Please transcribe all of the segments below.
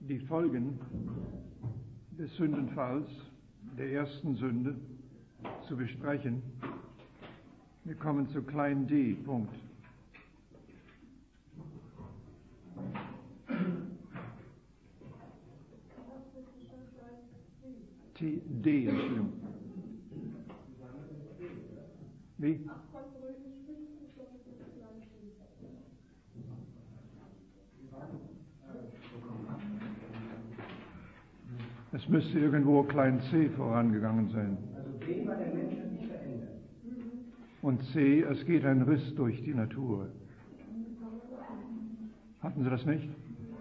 die Folgen des Sündenfalls, der ersten Sünde, zu besprechen. Wir kommen zu klein d, Punkt. D, Entschuldigung. Wie? Es müsste irgendwo klein c vorangegangen sein. Also D war der Mensch nicht verändert. Und c, es geht ein Riss durch die Natur. Hatten Sie das nicht?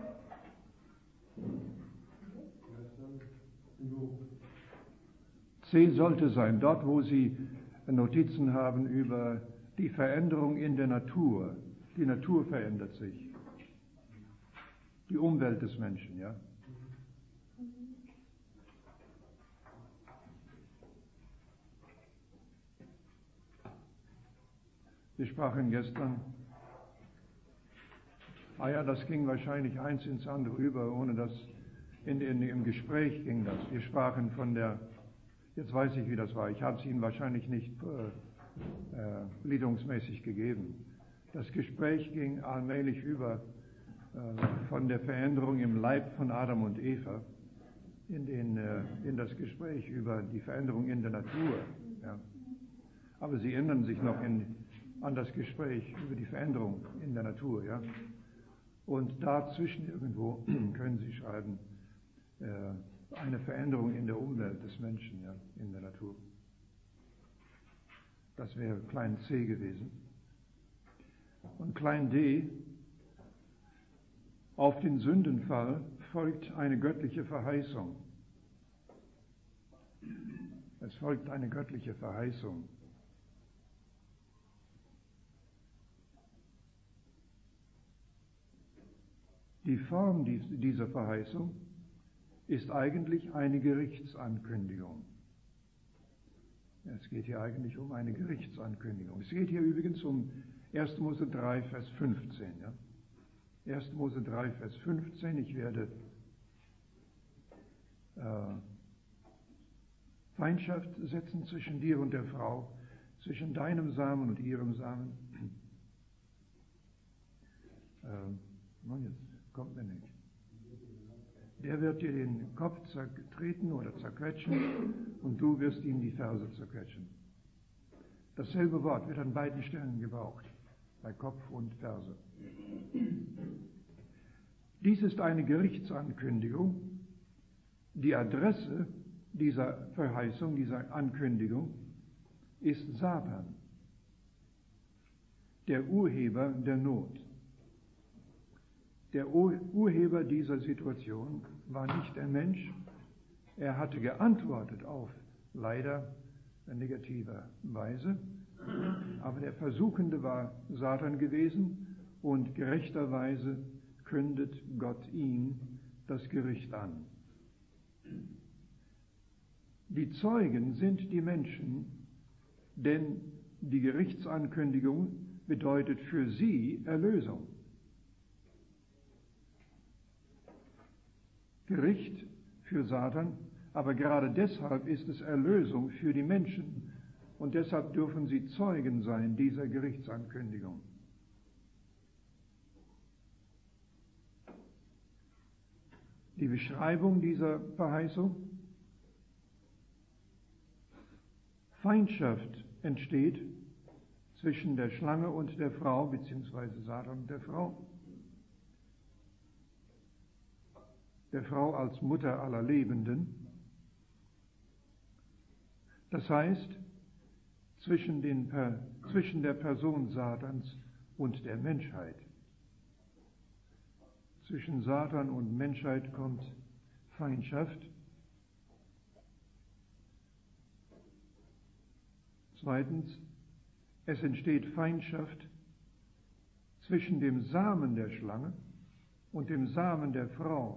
C sollte sein, dort wo Sie Notizen haben über die Veränderung in der Natur. Die Natur verändert sich. Die Umwelt des Menschen, ja. Wir sprachen gestern, das ging wahrscheinlich eins ins andere über, ohne dass im Gespräch ging das. Wir sprachen von der, jetzt weiß ich, wie das war, ich habe es Ihnen wahrscheinlich nicht gliederungsmäßig gegeben. Das Gespräch ging allmählich über von der Veränderung im Leib von Adam und Eva in das Gespräch über die Veränderung in der Natur. Ja. Aber Sie erinnern sich noch an das Gespräch über die Veränderung in der Natur, ja. Und dazwischen irgendwo können Sie schreiben, eine Veränderung in der Umwelt des Menschen, ja, in der Natur. Das wäre klein c gewesen. Und klein d, auf den Sündenfall folgt eine göttliche Verheißung. Es folgt eine göttliche Verheißung. Die Form dieser Verheißung ist eigentlich eine Gerichtsankündigung. Es geht hier eigentlich um eine Gerichtsankündigung. Es geht hier übrigens um 1. Mose 3, Vers 15. Ja? 1. Mose 3, Vers 15. Ich werde Feindschaft setzen zwischen dir und der Frau, zwischen deinem Samen und ihrem Samen. Jetzt kommt mir nicht. Der wird dir den Kopf zertreten oder zerquetschen und du wirst ihm die Ferse zerquetschen. Dasselbe Wort wird an beiden Stellen gebraucht, bei Kopf und Ferse. Dies ist eine Gerichtsankündigung. Die Adresse dieser Verheißung, dieser Ankündigung, ist Satan, der Urheber der Not. Der Urheber dieser Situation war nicht der Mensch. Er hatte geantwortet auf leider negative Weise, aber der Versuchende war Satan gewesen und gerechterweise kündet Gott ihm das Gericht an. Die Zeugen sind die Menschen, denn die Gerichtsankündigung bedeutet für sie Erlösung. Gericht für Satan, aber gerade deshalb ist es Erlösung für die Menschen und deshalb dürfen sie Zeugen sein dieser Gerichtsankündigung. Die Beschreibung dieser Verheißung: Feindschaft entsteht zwischen der Schlange und der Frau, beziehungsweise Satan und der Frau als Mutter aller Lebenden. Das heißt, zwischen der Person Satans und der Menschheit. Zwischen Satan und Menschheit kommt Feindschaft. Zweitens, es entsteht Feindschaft zwischen dem Samen der Schlange und dem Samen der Frau,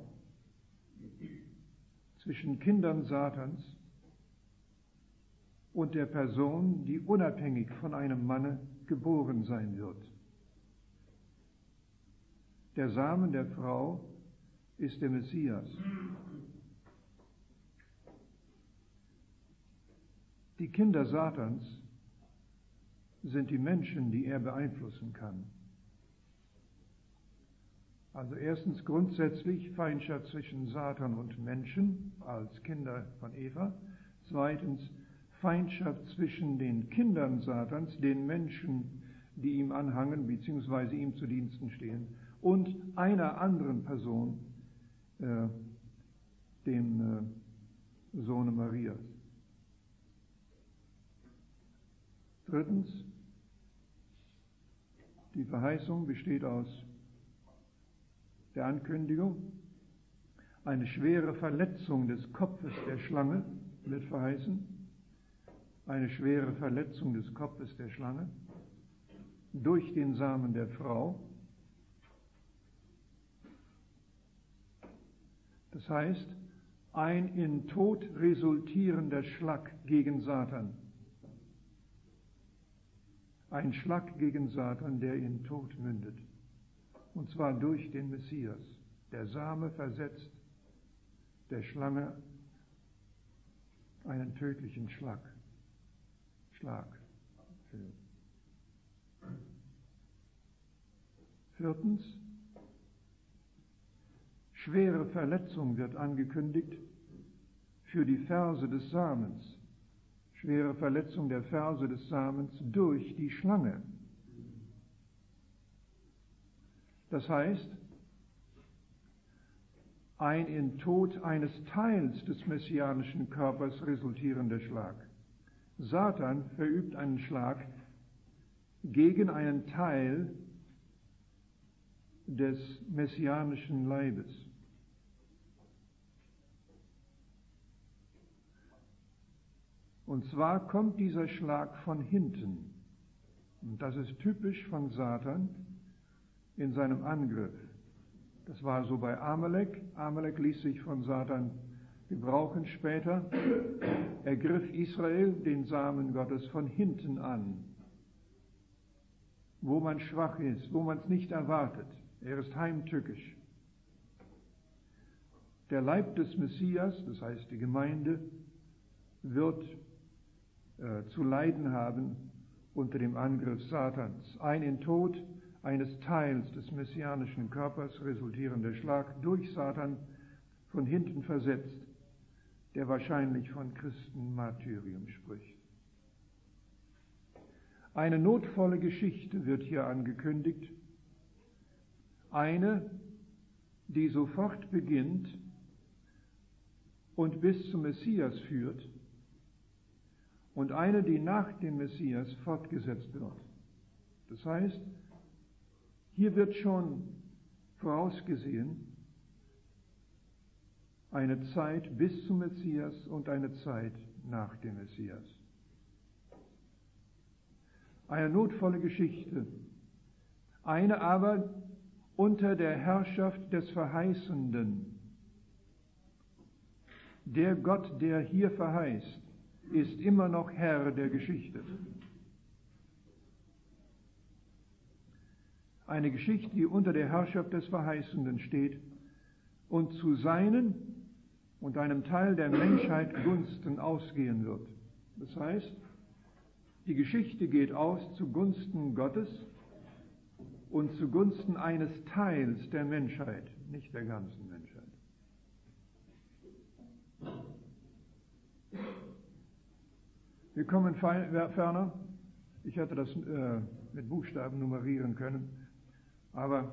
zwischen Kindern Satans und der Person, die unabhängig von einem Manne geboren sein wird. Der Samen der Frau ist der Messias. Die Kinder Satans sind die Menschen, die er beeinflussen kann. Also erstens grundsätzlich Feindschaft zwischen Satan und Menschen als Kinder von Eva. Zweitens Feindschaft zwischen den Kindern Satans, den Menschen, die ihm anhangen bzw. ihm zu Diensten stehen, und einer anderen Person, dem Sohne Marias. Drittens, die Verheißung besteht aus der Ankündigung, eine schwere Verletzung des Kopfes der Schlange wird verheißen, eine schwere Verletzung des Kopfes der Schlange durch den Samen der Frau. Das heißt, ein in Tod resultierender Schlag gegen Satan. Ein Schlag gegen Satan, der in Tod mündet. Und zwar durch den Messias. Der Same versetzt der Schlange einen tödlichen Schlag. Viertens, schwere Verletzung wird angekündigt für die Ferse des Samens. Schwere Verletzung der Ferse des Samens durch die Schlange. Das heißt, ein in Tod eines Teils des messianischen Körpers resultierender Schlag. Satan verübt einen Schlag gegen einen Teil des messianischen Leibes. Und zwar kommt dieser Schlag von hinten. Und das ist typisch von Satan in seinem Angriff. Das war so bei Amalek. Amalek ließ sich von Satan gebrauchen später. Er griff Israel, den Samen Gottes, von hinten an. Wo man schwach ist, wo man es nicht erwartet. Er ist heimtückisch. Der Leib des Messias, das heißt die Gemeinde, wird zu leiden haben unter dem Angriff Satans. Ein in Tod eines Teils des messianischen Körpers resultierender Schlag durch Satan von hinten versetzt, der wahrscheinlich von Christenmartyrium spricht. Eine notvolle Geschichte wird hier angekündigt, eine, die sofort beginnt und bis zum Messias führt, und eine, die nach dem Messias fortgesetzt wird. Das heißt, hier wird schon vorausgesehen eine Zeit bis zum Messias und eine Zeit nach dem Messias. Eine notvolle Geschichte, eine aber unter der Herrschaft des Verheißenden. Der Gott, der hier verheißt, ist immer noch Herr der Geschichte. Eine Geschichte, die unter der Herrschaft des Verheißenden steht und zu seinen und einem Teil der Menschheit Gunsten ausgehen wird. Das heißt, die Geschichte geht aus zugunsten Gottes und zugunsten eines Teils der Menschheit, nicht der ganzen Menschheit. Wir kommen ferner. Ich hätte das mit Buchstaben nummerieren können, aber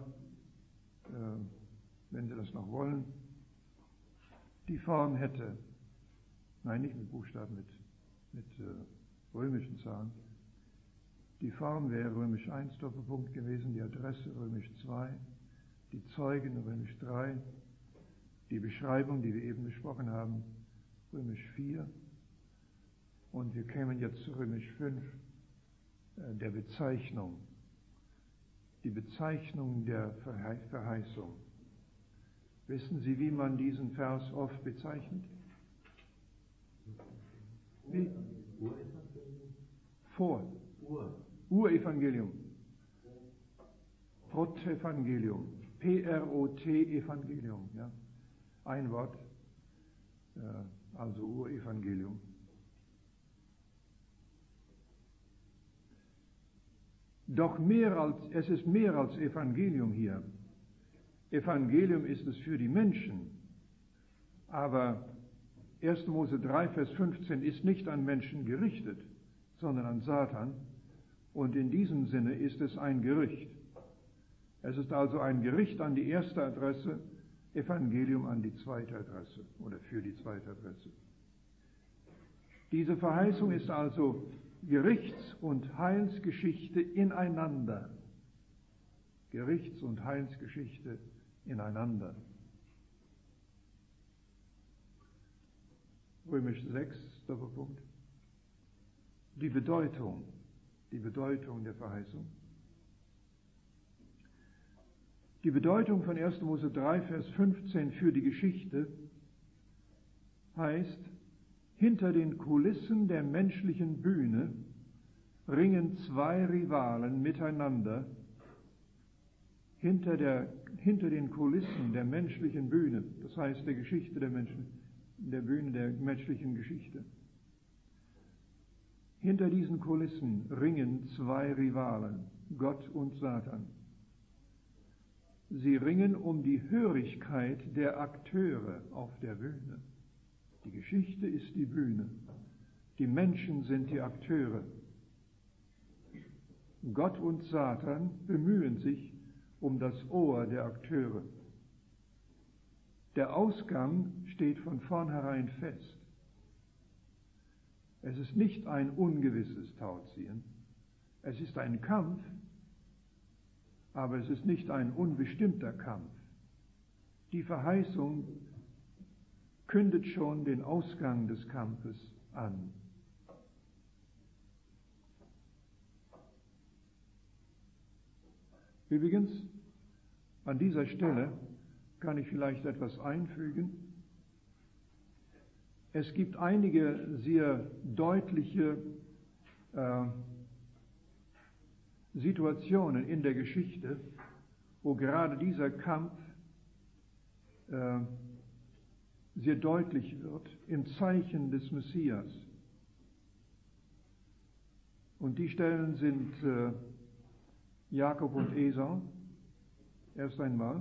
wenn Sie das noch wollen, die Form hätte, nein, nicht mit Buchstaben, mit römischen Zahlen. Die Form wäre römisch 1 Doppelpunkt gewesen, die Adresse römisch 2, die Zeugen römisch 3, die Beschreibung, die wir eben besprochen haben, römisch 4. Und wir kämen jetzt zu römisch 5, der Bezeichnung. Die Bezeichnung der Verheißung. Wissen Sie, wie man diesen Vers oft bezeichnet? Wie? Urevangelium. Protevangelium. P-R-O-T, Evangelium. Ja? Ein Wort, also Urevangelium. Doch es ist mehr als Evangelium hier. Evangelium ist es für die Menschen. Aber 1. Mose 3, Vers 15 ist nicht an Menschen gerichtet, sondern an Satan. Und in diesem Sinne ist es ein Gericht. Es ist also ein Gericht an die erste Adresse, Evangelium an die zweite Adresse oder für die zweite Adresse. Diese Verheißung ist also Gerichts- und Heilsgeschichte ineinander. Gerichts- und Heilsgeschichte ineinander. Römisch 6, Doppelpunkt. Die Bedeutung der Verheißung. Die Bedeutung von 1. Mose 3, Vers 15 für die Geschichte heißt, hinter den Kulissen der menschlichen Bühne ringen zwei Rivalen miteinander. Hinter den Kulissen der menschlichen Bühne, das heißt der Geschichte der Menschen, der Bühne der menschlichen Geschichte. Hinter diesen Kulissen ringen zwei Rivalen, Gott und Satan. Sie ringen um die Hörigkeit der Akteure auf der Bühne. Die Geschichte ist die Bühne. Die Menschen sind die Akteure. Gott und Satan bemühen sich um das Ohr der Akteure. Der Ausgang steht von vornherein fest. Es ist nicht ein ungewisses Tauziehen. Es ist ein Kampf, aber es ist nicht ein unbestimmter Kampf. Die Verheißung kündet schon den Ausgang des Kampfes an. Übrigens, an dieser Stelle kann ich vielleicht etwas einfügen. Es gibt einige sehr deutliche Situationen in der Geschichte, wo gerade dieser Kampf sehr deutlich wird im Zeichen des Messias. Und die Stellen sind Jakob und Esau, erst einmal.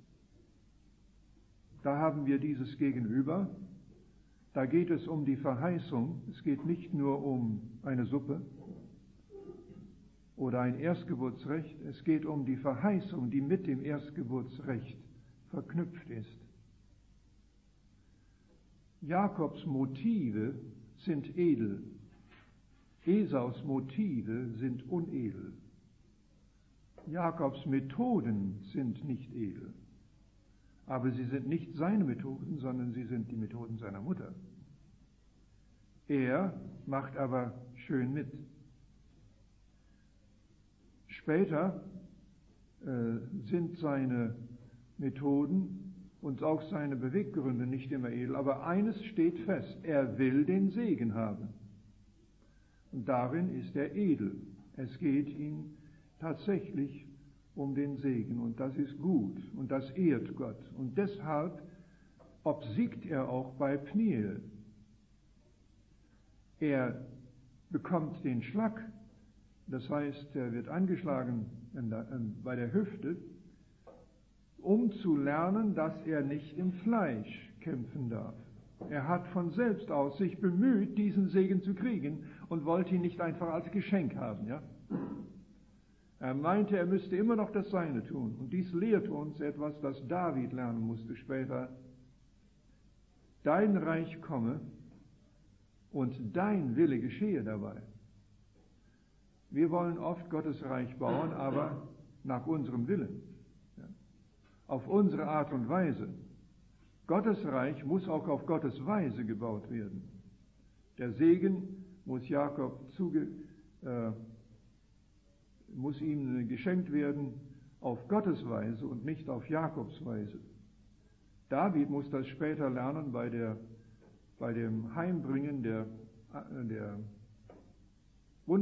Da haben wir dieses Gegenüber. Da geht es um die Verheißung. Es geht nicht nur um eine Suppe oder ein Erstgeburtsrecht. Es geht um die Verheißung, die mit dem Erstgeburtsrecht verknüpft ist. Jakobs Motive sind edel. Esaus Motive sind unedel. Jakobs Methoden sind nicht edel. Aber sie sind nicht seine Methoden, sondern sie sind die Methoden seiner Mutter. Er macht aber schön mit. Später sind seine Methoden und auch seine Beweggründe nicht immer edel, aber eines steht fest, er will den Segen haben. Und darin ist er edel. Es geht ihm tatsächlich um den Segen und das ist gut und das ehrt Gott. Und deshalb obsiegt er auch bei Pniel. Er bekommt den Schlag, das heißt, er wird angeschlagen bei der Hüfte, um zu lernen, dass er nicht im Fleisch kämpfen darf. Er hat von selbst aus sich bemüht, diesen Segen zu kriegen und wollte ihn nicht einfach als Geschenk haben. Ja? Er meinte, er müsste immer noch das Seine tun. Und dies lehrt uns etwas, das David lernen musste später. Dein Reich komme und dein Wille geschehe dabei. Wir wollen oft Gottes Reich bauen, aber nach unserem Willen. Ja? Auf unsere Art und Weise. Gottes Reich muss auch auf Gottes Weise gebaut werden. Der Segen muss muss ihm geschenkt werden auf Gottes Weise und nicht auf Jakobs Weise. David muss das später lernen bei dem Heimbringen der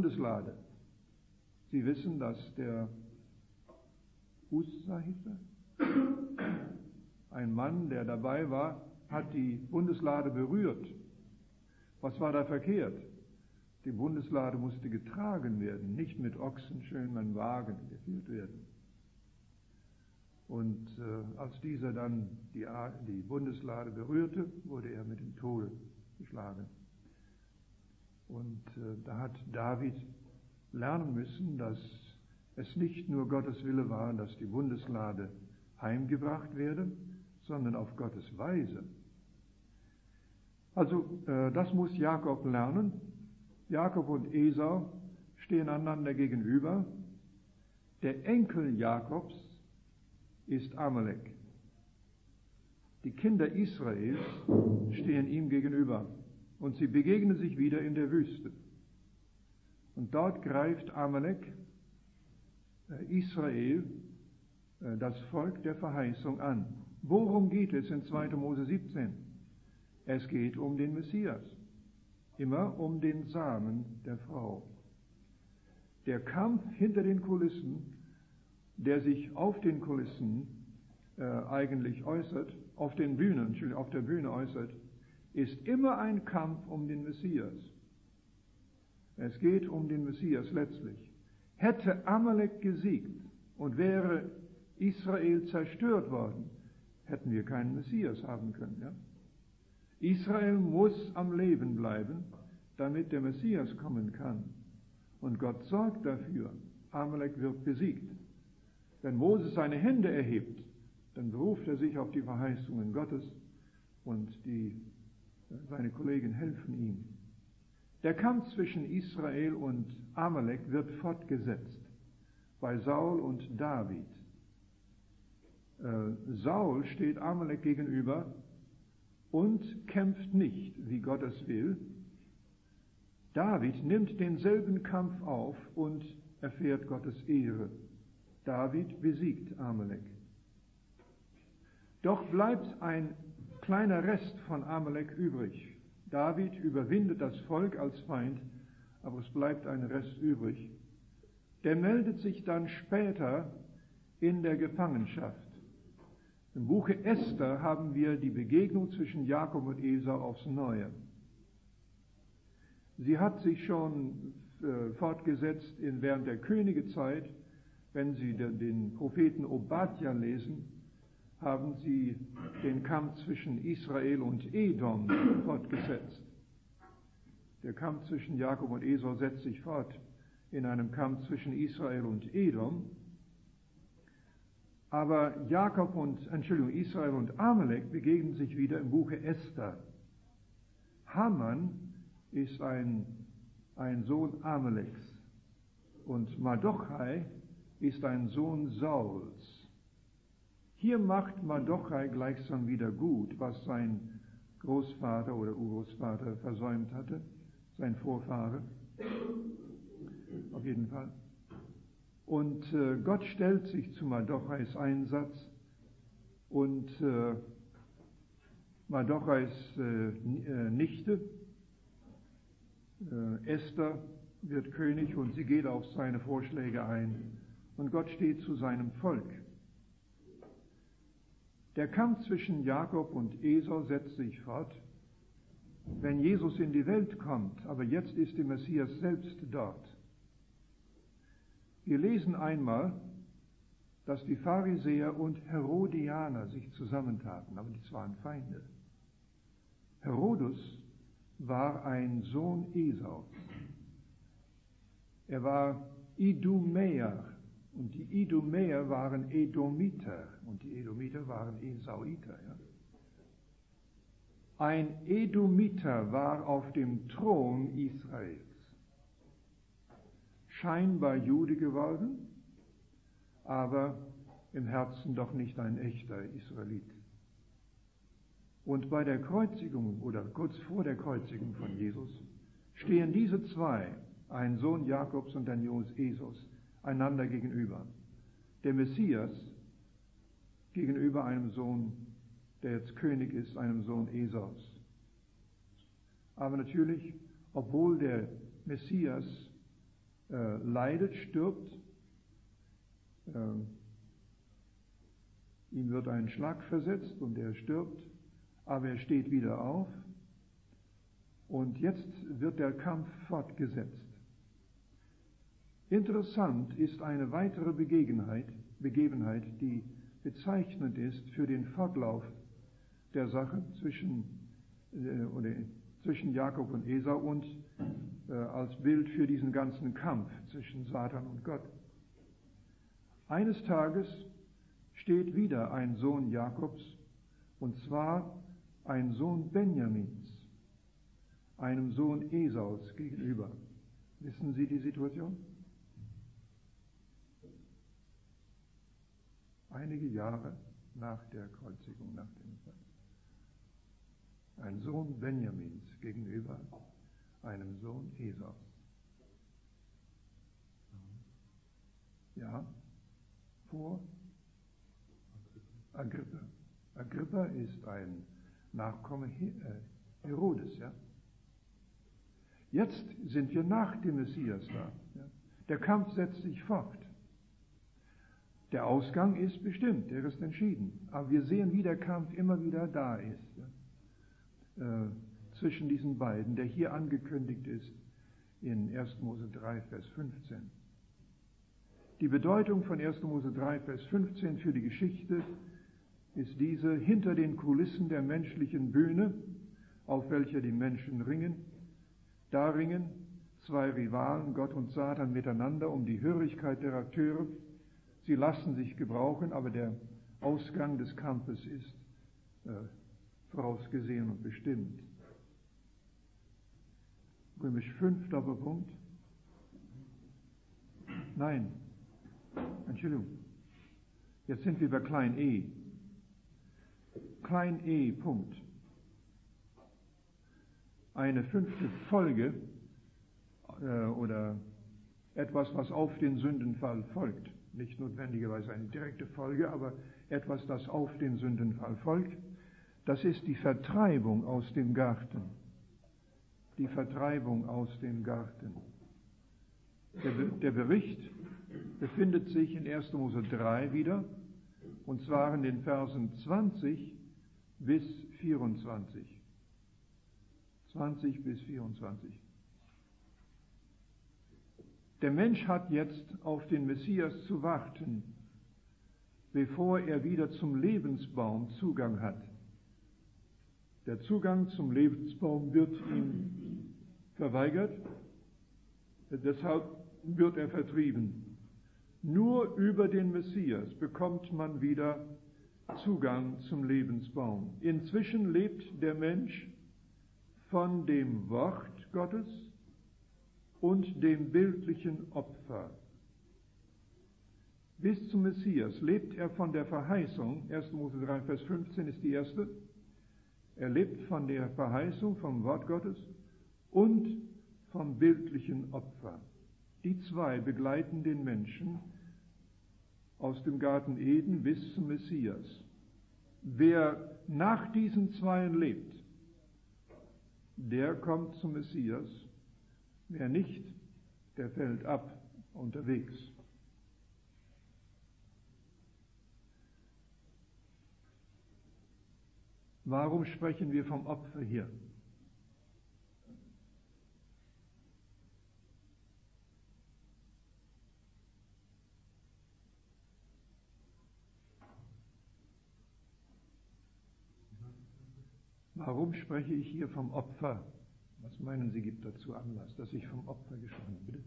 Bundeslade. Sie wissen, dass der Ussa hieß er? Ein Mann, der dabei war, hat die Bundeslade berührt. Was war da verkehrt? Die Bundeslade musste getragen werden, nicht mit Ochsen schön an Wagen geführt werden. Und als dieser dann die Bundeslade berührte, wurde er mit dem Tode geschlagen. Und da hat David lernen müssen, dass es nicht nur Gottes Wille war, dass die Bundeslade heimgebracht werde, sondern auf Gottes Weise. Also das muss Jakob lernen. Jakob und Esau stehen einander gegenüber. Der Enkel Jakobs ist Amalek. Die Kinder Israels stehen ihm gegenüber und sie begegnen sich wieder in der Wüste. Und dort greift Amalek Israel, das Volk der Verheißung, an. Worum geht es in 2. Mose 17? Es geht um den Messias, immer um den Samen der Frau. Der Kampf hinter den Kulissen, der sich auf den Kulissen eigentlich äußert, auf der Bühne äußert, ist immer ein Kampf um den Messias. Es geht um den Messias letztlich. Hätte Amalek gesiegt und wäre Israel zerstört worden, hätten wir keinen Messias haben können. Ja? Israel muss am Leben bleiben, damit der Messias kommen kann. Und Gott sorgt dafür, Amalek wird besiegt. Wenn Moses seine Hände erhebt, dann beruft er sich auf die Verheißungen Gottes und seine Kollegen helfen ihm. Der Kampf zwischen Israel und Amalek wird fortgesetzt bei Saul und David. Saul steht Amalek gegenüber und kämpft nicht, wie Gott es will. David nimmt denselben Kampf auf und erfährt Gottes Ehre. David besiegt Amalek. Doch bleibt ein kleiner Rest von Amalek übrig. David überwindet das Volk als Feind, aber es bleibt ein Rest übrig. Der meldet sich dann später in der Gefangenschaft. Im Buche Esther haben wir die Begegnung zwischen Jakob und Esau aufs Neue. Sie hat sich schon fortgesetzt während der Königezeit. Wenn Sie den Propheten Obadja lesen, haben Sie den Kampf zwischen Israel und Edom fortgesetzt. Der Kampf zwischen Jakob und Esau setzt sich fort in einem Kampf zwischen Israel und Edom. Aber Israel und Amalek begegnen sich wieder im Buche Esther. Haman ist ein Sohn Amaleks und Mardochai ist ein Sohn Sauls. Hier macht Mardochai gleichsam wieder gut, was sein Großvater oder Urgroßvater versäumt hatte, sein Vorfahre, auf jeden Fall. Und Gott stellt sich zu Mardochais Einsatz und Mardochais Nichte, Esther, wird König und sie geht auf seine Vorschläge ein und Gott steht zu seinem Volk. Der Kampf zwischen Jakob und Esau setzt sich fort, wenn Jesus in die Welt kommt, aber jetzt ist der Messias selbst dort. Wir lesen einmal, dass die Pharisäer und Herodianer sich zusammentaten, aber die waren Feinde. Herodus war ein Sohn Esaus. Er war Idumäer und die Idumäer waren Edomiter und die Edomiter waren Esauiter. Ja? Ein Edomiter war auf dem Thron Israels. Scheinbar Jude geworden, aber im Herzen doch nicht ein echter Israelit. Und bei der Kreuzigung oder kurz vor der Kreuzigung von Jesus stehen diese zwei, ein Sohn Jakobs und ein Sohn Esaus, einander gegenüber. Der Messias gegenüber einem Sohn, der jetzt König ist, einem Sohn Esaus. Aber natürlich, obwohl der Messias leidet, stirbt, Ihm wird ein Schlag versetzt und er stirbt, aber er steht wieder auf. Und jetzt wird der Kampf fortgesetzt. Interessant ist eine weitere Begebenheit, die bezeichnend ist für den Fortlauf der Sache zwischen Jakob und Esau und als Bild für diesen ganzen Kampf zwischen Satan und Gott. Eines Tages steht wieder ein Sohn Jakobs, und zwar ein Sohn Benjamins, einem Sohn Esaus gegenüber. Wissen Sie die Situation? Einige Jahre nach der Kreuzigung, nach dem Fall. Ein Sohn Benjamins gegenüber einem Sohn Esaus. Ja, vor Agrippa. Agrippa ist ein Nachkomme Herodes, ja. Jetzt sind wir nach dem Messias da. Ja. Der Kampf setzt sich fort. Der Ausgang ist bestimmt, der ist entschieden. Aber wir sehen, wie der Kampf immer wieder da ist. Ja. Zwischen diesen beiden, der hier angekündigt ist in 1. Mose 3, Vers 15. Die Bedeutung von 1. Mose 3, Vers 15 für die Geschichte ist diese: hinter den Kulissen der menschlichen Bühne, auf welcher die Menschen ringen, da ringen zwei Rivalen, Gott und Satan, miteinander um die Hörigkeit der Akteure. Sie lassen sich gebrauchen, aber der Ausgang des Kampfes ist vorausgesehen und bestimmt. Römisch 5, Doppelpunkt. Nein, Entschuldigung. Jetzt sind wir bei klein e. Klein e, Punkt. Eine fünfte Folge oder etwas, was auf den Sündenfall folgt. Nicht notwendigerweise eine direkte Folge, aber etwas, das auf den Sündenfall folgt. Das ist die Vertreibung aus dem Garten. Die Vertreibung aus dem Garten. Der Bericht befindet sich in 1. Mose 3 wieder, und zwar in den Versen 20 bis 24. 20 bis 24. Der Mensch hat jetzt auf den Messias zu warten, bevor er wieder zum Lebensbaum Zugang hat. Der Zugang zum Lebensbaum wird ihm verweigert, deshalb wird er vertrieben. Nur über den Messias bekommt man wieder Zugang zum Lebensbaum. Inzwischen lebt der Mensch von dem Wort Gottes und dem bildlichen Opfer. Bis zum Messias lebt er von der Verheißung, 1. Mose 3, Vers 15 ist die erste. Er lebt von der Verheißung vom Wort Gottes und vom bildlichen Opfer. Die zwei begleiten den Menschen aus dem Garten Eden bis zum Messias. Wer nach diesen Zweien lebt, der kommt zum Messias. Wer nicht, der fällt ab unterwegs. Warum sprechen wir vom Opfer hier? Warum spreche ich hier vom Opfer? Was meinen Sie, gibt dazu Anlass, dass ich vom Opfer gesprochen habe? Bitte?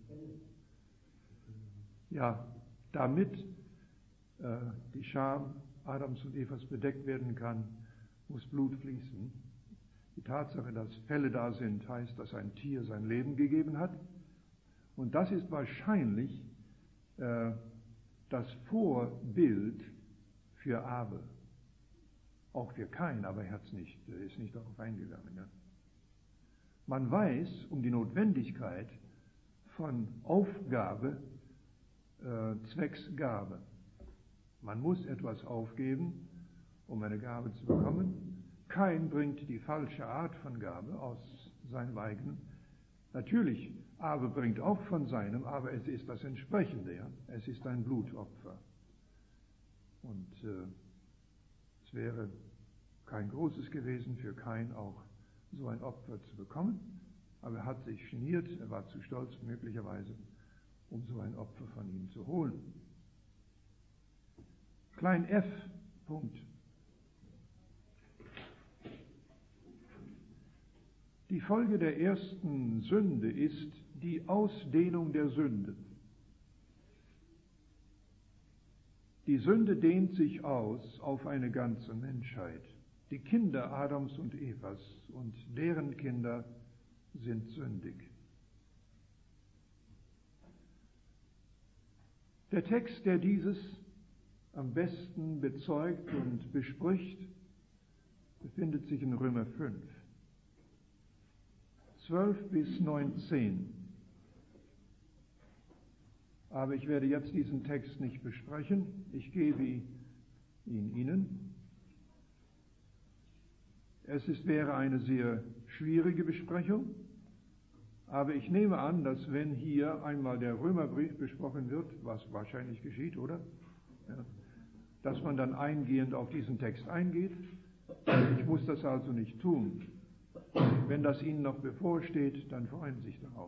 Ja, damit die Scham Adams und Evas bedeckt werden kann, muss Blut fließen. Die Tatsache, dass Fälle da sind, heißt, dass ein Tier sein Leben gegeben hat. Und das ist wahrscheinlich das Vorbild für Abel. Auch für Kain, aber er ist nicht darauf eingegangen. Ja. Man weiß um die Notwendigkeit von Aufgabe zwecks Gabe. Man muss etwas aufgeben, um eine Gabe zu bekommen. Kain bringt die falsche Art von Gabe aus seinem eigenen. Natürlich, Abel bringt auch von seinem, aber es ist das Entsprechende. Ja? Es ist ein Blutopfer. Und wäre kein großes gewesen für Kain, auch so ein Opfer zu bekommen. Aber er hat sich geniert, er war zu stolz möglicherweise, um so ein Opfer von ihm zu holen. Klein f, Punkt. Die Folge der ersten Sünde ist die Ausdehnung der Sünde. Die Sünde dehnt sich aus auf eine ganze Menschheit. Die Kinder Adams und Evas und deren Kinder sind sündig. Der Text, der dieses am besten bezeugt und bespricht, befindet sich in Römer 5, 12 bis 19. Aber ich werde jetzt diesen Text nicht besprechen. Ich gebe ihn Ihnen. Wäre eine sehr schwierige Besprechung, aber ich nehme an, dass wenn hier einmal der Römerbrief besprochen wird, was wahrscheinlich geschieht, oder? Ja, dass man dann eingehend auf diesen Text eingeht. Ich muss das also nicht tun. Wenn das Ihnen noch bevorsteht, dann freuen Sie sich darauf.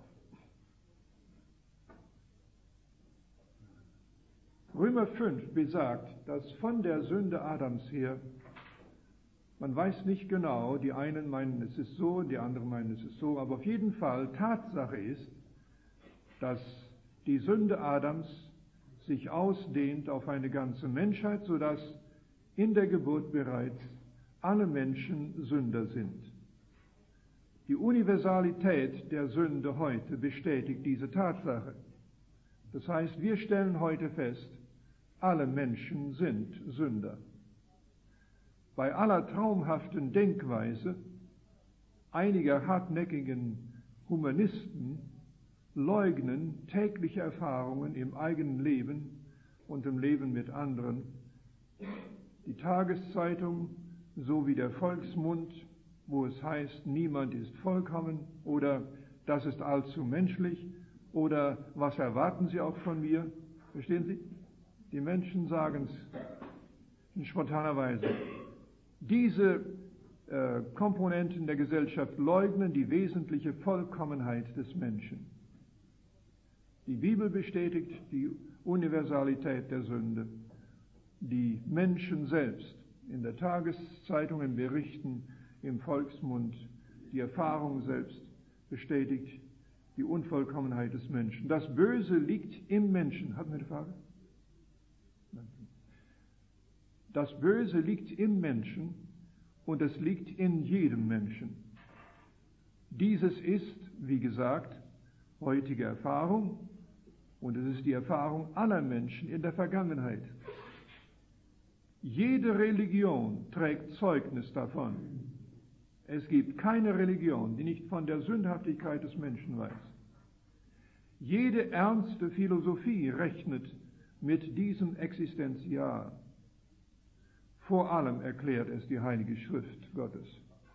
Römer 5 besagt, dass von der Sünde Adams her, man weiß nicht genau, die einen meinen, es ist so, die anderen meinen, es ist so, aber auf jeden Fall Tatsache ist, dass die Sünde Adams sich ausdehnt auf eine ganze Menschheit, sodass in der Geburt bereits alle Menschen Sünder sind. Die Universalität der Sünde heute bestätigt diese Tatsache. Das heißt, wir stellen heute fest, alle Menschen sind Sünder. Bei aller traumhaften Denkweise einiger hartnäckigen Humanisten leugnen tägliche Erfahrungen im eigenen Leben und im Leben mit anderen. Die Tageszeitung sowie der Volksmund, wo es heißt, niemand ist vollkommen oder das ist allzu menschlich oder was erwarten Sie auch von mir? Verstehen Sie? Die Menschen sagen es in spontaner Weise. Diese Komponenten der Gesellschaft leugnen die wesentliche Vollkommenheit des Menschen. Die Bibel bestätigt die Universalität der Sünde. Die Menschen selbst in der Tageszeitung, in Berichten, im Volksmund, die Erfahrung selbst bestätigt die Unvollkommenheit des Menschen. Das Böse liegt im Menschen. Hatten wir eine Frage? Das Böse liegt im Menschen und es liegt in jedem Menschen. Dieses ist, wie gesagt, heutige Erfahrung und es ist die Erfahrung aller Menschen in der Vergangenheit. Jede Religion trägt Zeugnis davon. Es gibt keine Religion, die nicht von der Sündhaftigkeit des Menschen weiß. Jede ernste Philosophie rechnet mit diesem Existenzial. Vor allem erklärt es die Heilige Schrift Gottes.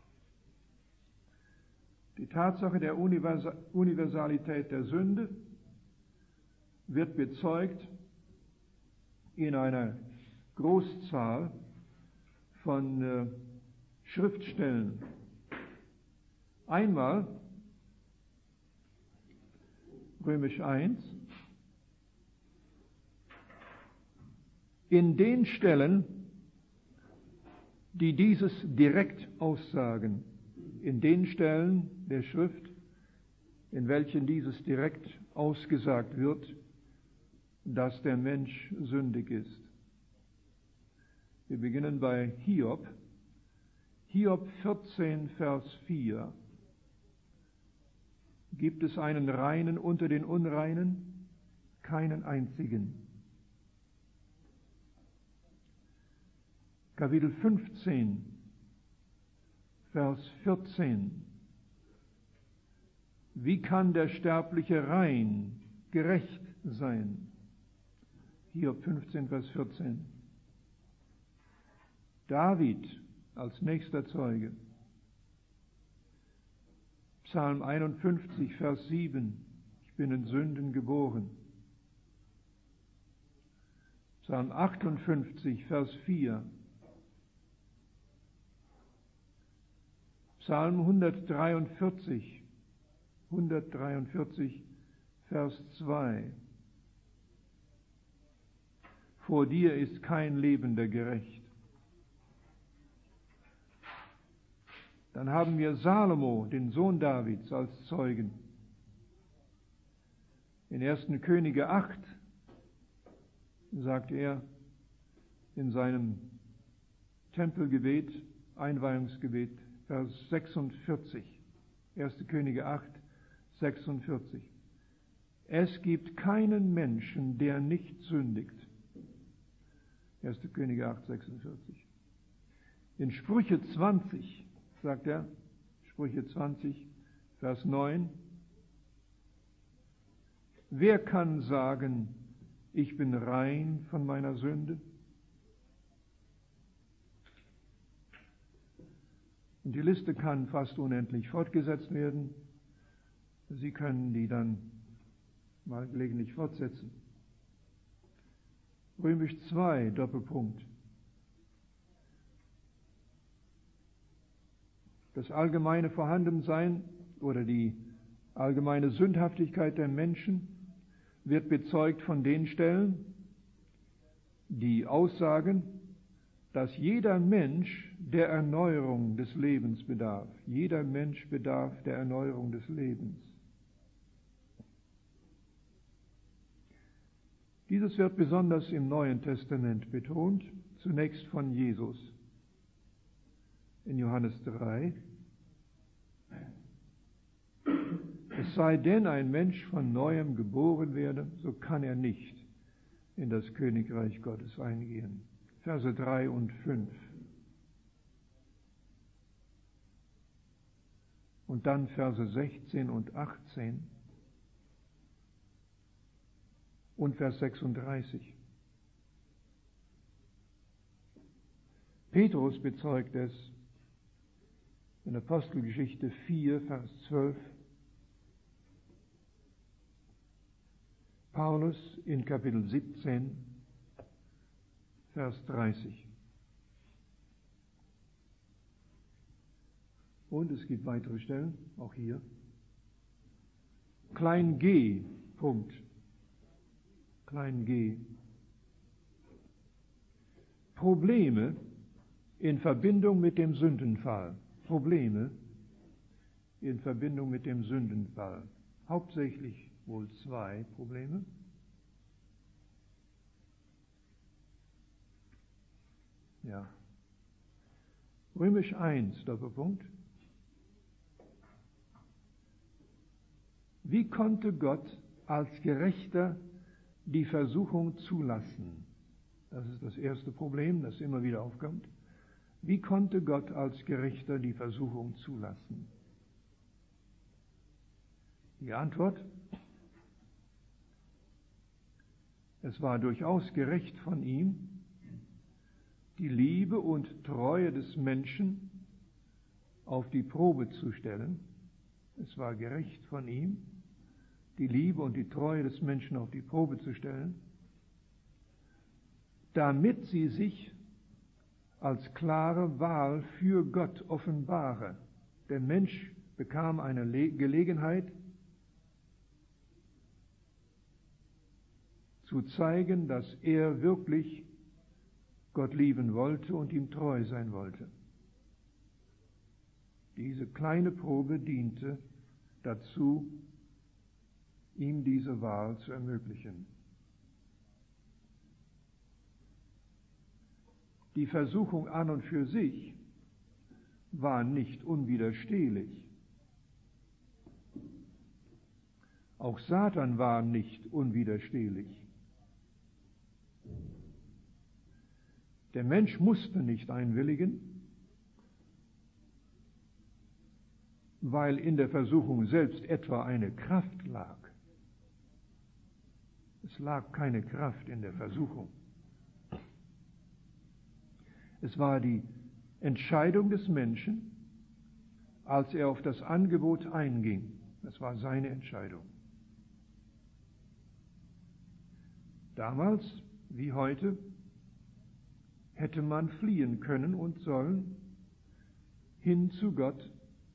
Die Tatsache der Universalität der Sünde wird bezeugt in einer Großzahl von Schriftstellen. Einmal Römisch 1, in den Stellen, die dieses direkt aussagen, in den Stellen der Schrift, in welchen dieses direkt ausgesagt wird, dass der Mensch sündig ist. Wir beginnen bei Hiob. Hiob 14, Vers 4. Gibt es einen Reinen unter den Unreinen? Keinen einzigen. Kapitel 15, Vers 14. Wie kann der Sterbliche rein, gerecht sein? Hiob 15, Vers 14. David als nächster Zeuge. Psalm 51, Vers 7. Ich bin in Sünden geboren. Psalm 58, Vers 4. Psalm 143, Vers 2. Vor dir ist kein Lebender gerecht. Dann haben wir Salomo, den Sohn Davids, als Zeugen. In 1. Könige 8 sagt er in seinem Tempelgebet, Einweihungsgebet, Vers 46. 1. Könige 8, 46. Es gibt keinen Menschen, der nicht sündigt. 1. Könige 8, 46. In Sprüche 20 sagt er, Sprüche 20, Vers 9, wer kann sagen, ich bin rein von meiner Sünde? Und die Liste kann fast unendlich fortgesetzt werden. Sie können die dann mal gelegentlich fortsetzen. Römisch 2, Doppelpunkt. Das allgemeine Vorhandensein oder die allgemeine Sündhaftigkeit der Menschen wird bezeugt von den Stellen, die aussagen, dass jeder Mensch der Erneuerung des Lebens bedarf. Jeder Mensch bedarf der Erneuerung des Lebens. Dieses wird besonders im Neuen Testament betont, zunächst von Jesus. In Johannes 3. Es sei denn, ein Mensch von Neuem geboren werde, so kann er nicht in das Königreich Gottes eingehen. Verse 3 und 5. Und dann Verse 16 und 18 und Vers 36. Petrus bezeugt es in Apostelgeschichte 4, Vers 12. Paulus in Kapitel 17, Vers 30. Und es gibt weitere Stellen, auch hier. Klein g, Punkt. Klein g. Probleme in Verbindung mit dem Sündenfall. Probleme in Verbindung mit dem Sündenfall. Hauptsächlich wohl zwei Probleme. Ja. Römisch 1, Doppelpunkt. Wie konnte Gott als Gerechter die Versuchung zulassen? Das ist das erste Problem, das immer wieder aufkommt. Wie konnte Gott als Gerechter die Versuchung zulassen? Die Antwort: Es war durchaus gerecht von ihm, die Liebe und Treue des Menschen auf die Probe zu stellen. Es war gerecht von ihm, die Liebe und die Treue des Menschen auf die Probe zu stellen, damit sie sich als klare Wahl für Gott offenbare. Der Mensch bekam eine Gelegenheit, zu zeigen, dass er wirklich Gott lieben wollte und ihm treu sein wollte. Diese kleine Probe diente dazu, ihm diese Wahl zu ermöglichen. Die Versuchung an und für sich war nicht unwiderstehlich. Auch Satan war nicht unwiderstehlich. Der Mensch musste nicht einwilligen, weil in der Versuchung selbst etwa eine Kraft lag. Es lag keine Kraft in der Versuchung. Es war die Entscheidung des Menschen, als er auf das Angebot einging. Das war seine Entscheidung. Damals wie heute hätte man fliehen können und sollen hin zu Gott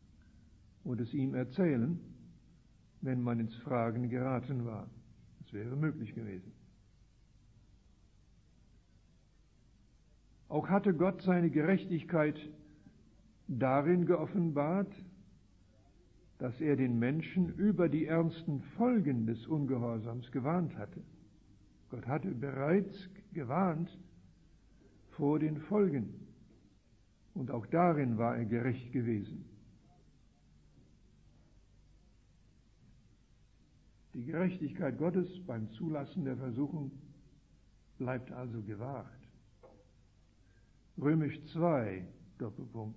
und es ihm erzählen, wenn man ins Fragen geraten war. Das wäre möglich gewesen. Auch hatte Gott seine Gerechtigkeit darin geoffenbart, dass er den Menschen über die ernsten Folgen des Ungehorsams gewarnt hatte. Gott hatte bereits gewarnt vor den Folgen. Und auch darin war er gerecht gewesen. Die Gerechtigkeit Gottes beim Zulassen der Versuchung bleibt also gewahrt. Römisch 2, Doppelpunkt.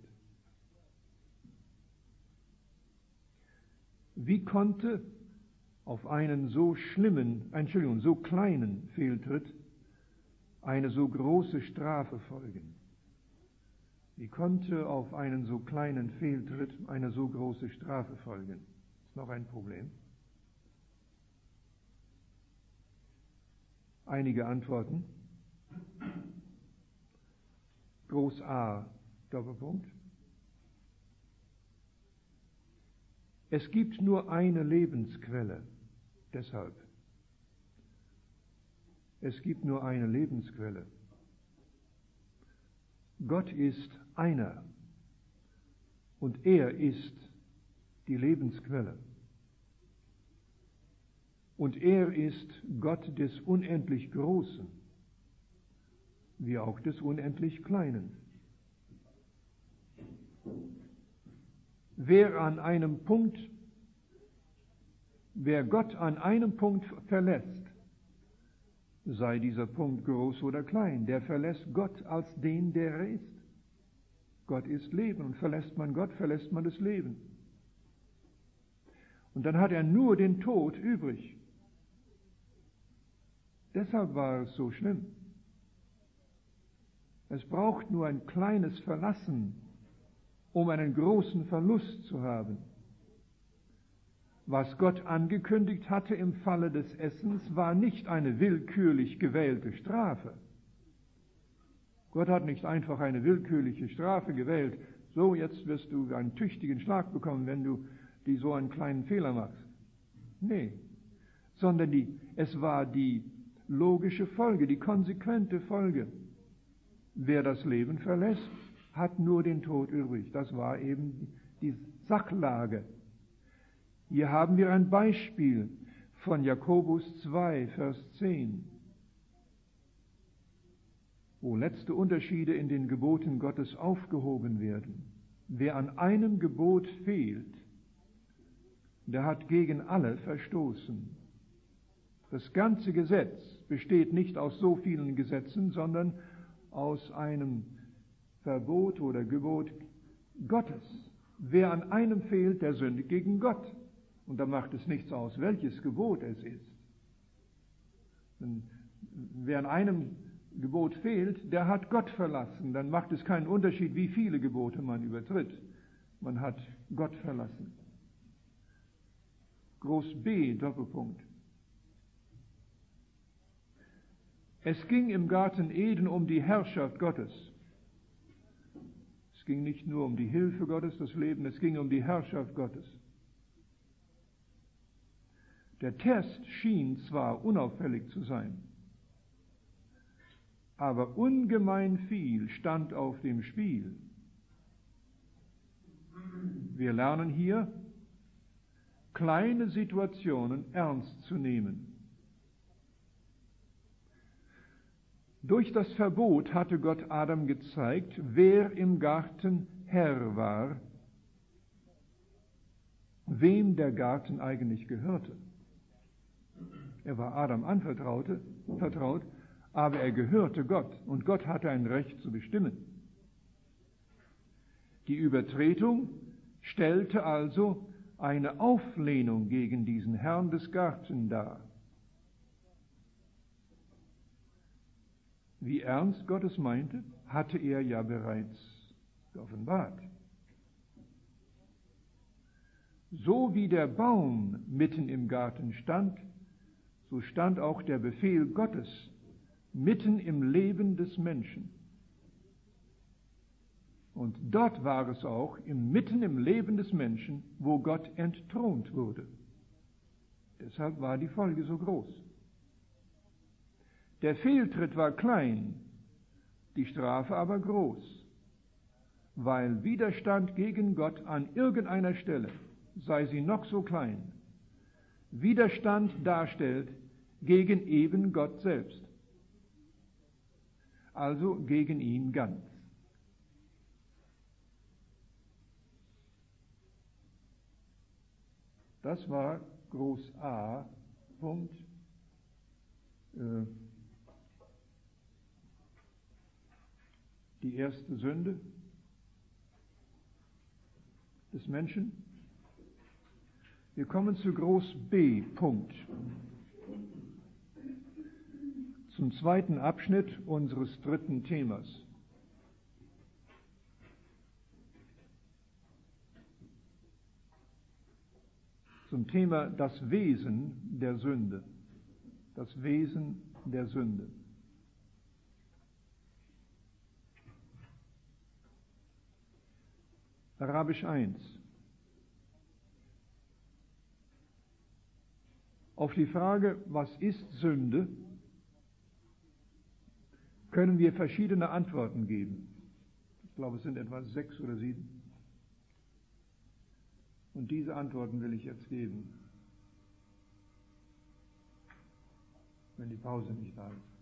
Wie konnte auf einen so so kleinen Fehltritt eine so große Strafe folgen? Wie konnte auf einen so kleinen Fehltritt eine so große Strafe folgen? Ist noch ein Problem. Einige Antworten. Groß A, Doppelpunkt. Es gibt nur eine Lebensquelle, deshalb. Es gibt nur eine Lebensquelle. Gott ist einer und er ist die Lebensquelle. Und er ist Gott des unendlich Großen, wie auch des unendlich Kleinen. Wer Gott an einem Punkt verlässt, sei dieser Punkt groß oder klein, der verlässt Gott als den, der er ist. Gott ist Leben und verlässt man Gott, verlässt man das Leben. Und dann hat er nur den Tod übrig. Deshalb war es so schlimm. Es braucht nur ein kleines Verlassen, um einen großen Verlust zu haben. Was Gott angekündigt hatte im Falle des Essens, war nicht eine willkürlich gewählte Strafe. Gott hat nicht einfach eine willkürliche Strafe gewählt. So, jetzt wirst du einen tüchtigen Schlag bekommen, wenn du so einen kleinen Fehler machst. Nee, sondern es war die logische Folge, die konsequente Folge. Wer das Leben verlässt, hat nur den Tod übrig. Das war eben die Sachlage. Hier haben wir ein Beispiel von Jakobus 2, Vers 10, wo letzte Unterschiede in den Geboten Gottes aufgehoben werden. Wer an einem Gebot fehlt, der hat gegen alle verstoßen. Das ganze Gesetz besteht nicht aus so vielen Gesetzen, sondern aus einem Verbot oder Gebot Gottes. Wer an einem fehlt, der sündigt gegen Gott. Und da macht es nichts aus, welches Gebot es ist. Und wer an einem Gebot fehlt, der hat Gott verlassen. Dann macht es keinen Unterschied, wie viele Gebote man übertritt. Man hat Gott verlassen. Groß B, Doppelpunkt. Es ging im Garten Eden um die Herrschaft Gottes. Es ging nicht nur um die Hilfe Gottes, das Leben, es ging um die Herrschaft Gottes. Der Test schien zwar unauffällig zu sein, aber ungemein viel stand auf dem Spiel. Wir lernen hier, kleine Situationen ernst zu nehmen. Durch das Verbot hatte Gott Adam gezeigt, wer im Garten Herr war, wem der Garten eigentlich gehörte. Er war Adam vertraut, aber er gehörte Gott und Gott hatte ein Recht zu bestimmen. Die Übertretung stellte also eine Auflehnung gegen diesen Herrn des Gartens dar. Wie ernst Gott es meinte, hatte er ja bereits geoffenbart. So wie der Baum mitten im Garten stand, so stand auch der Befehl Gottes mitten im Leben des Menschen. Und dort war es auch, mitten im Leben des Menschen, wo Gott entthront wurde. Deshalb war die Folge so groß. Der Fehltritt war klein, die Strafe aber groß, weil Widerstand gegen Gott an irgendeiner Stelle, sei sie noch so klein, Widerstand darstellt gegen eben Gott selbst, also gegen ihn ganz. Das war Groß A, Punkt, die erste Sünde des Menschen. Wir kommen zu Groß B, Punkt, zum zweiten Abschnitt unseres dritten Themas. Zum Thema das Wesen der Sünde. Das Wesen der Sünde. Arabisch 1. Auf die Frage, was ist Sünde, können wir verschiedene Antworten geben. Ich glaube, es sind etwa 6 oder 7. Und diese Antworten will ich jetzt geben, wenn die Pause nicht da ist.